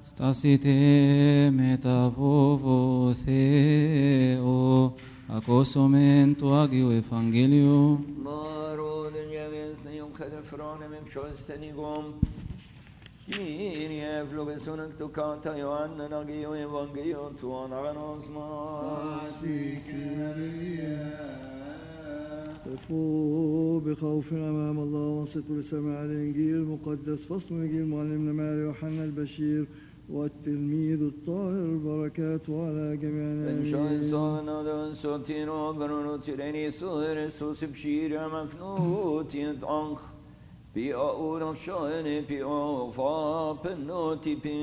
Stasite metavovo Theo, acosomen tu agio Evangelio. Naroden jävesne jonkader franem im sjölstenigom. Kyrie flogesonen tokata Johanna agio Evangelio tuan aganosmas. قفوا بخوف أمام الله وانصتوا لسماع الإنجيل المقدس. فصل إنجيل معلمنا ماري يوحنا البشير والتلميذ الطاهر بركاته على جميعنا En آمين. sjölsana den sotiro bruno tireni sur susibshira mafnut yed anch. Pi aur of shane pi of penoti pi.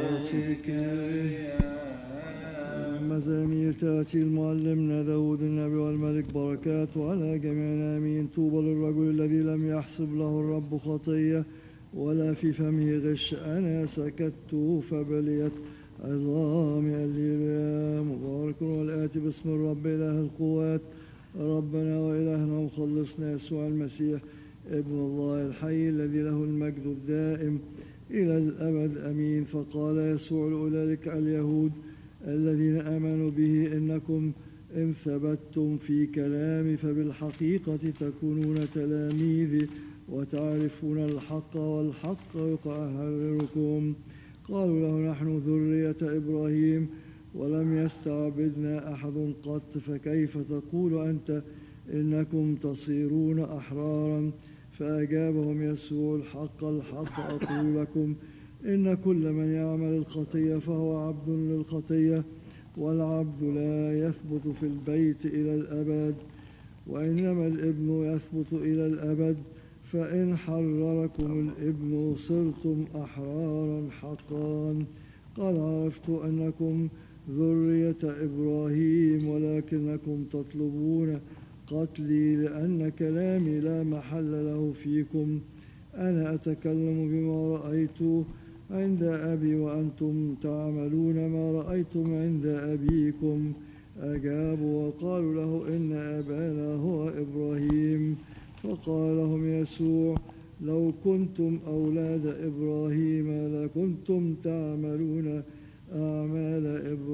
مزامير تأتي معلمنا داود النبي والملك بركاته على جميعنا آمين. طوبى للرجل الذي لم يحسب له الرب خطية ولا في فمه غش. أنا سكت فبليت عظامي الليلة. مبارك والآتي باسم الرب إله القوات ربنا وإلهنا ومخلصنا يسوع المسيح ابن الله الحي الذي له المجد الدائم إلى الأبد آمين. فقال يسوع لأولئك اليهود الذين آمنوا به إنكم إن ثبتتم في كلامي فبالحقيقة تكونون تلاميذي وتعرفون الحق والحق يحرركم. قالوا له نحن ذرية إبراهيم ولم يستعبدنا أحد قط فكيف تقول أنت إنكم تصيرون أحرارا؟ فأجابهم يسوع الحق الحق أقول لكم إن كل من يعمل الخطية فهو عبد للخطية والعبد لا يثبت في البيت إلى الأبد وإنما الابن يثبت إلى الأبد. فإن حرركم الابن صرتم أحرارا حقا. قال عرفت أنكم ذرية إبراهيم ولكنكم تطلبون قتلي لأن كلامي لا محل له فيكم. أنا أتكلم بما رأيت عند أبي وأنتم تعملون ما رأيتم عند أبيكم. أجابوا وقالوا له إن أبانا هو إبراهيم. فقال لهم يسوع لو كنتم أولاد إبراهيم لكنتم تعملون أعمال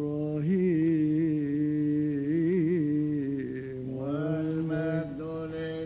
إبراهيم. والمجد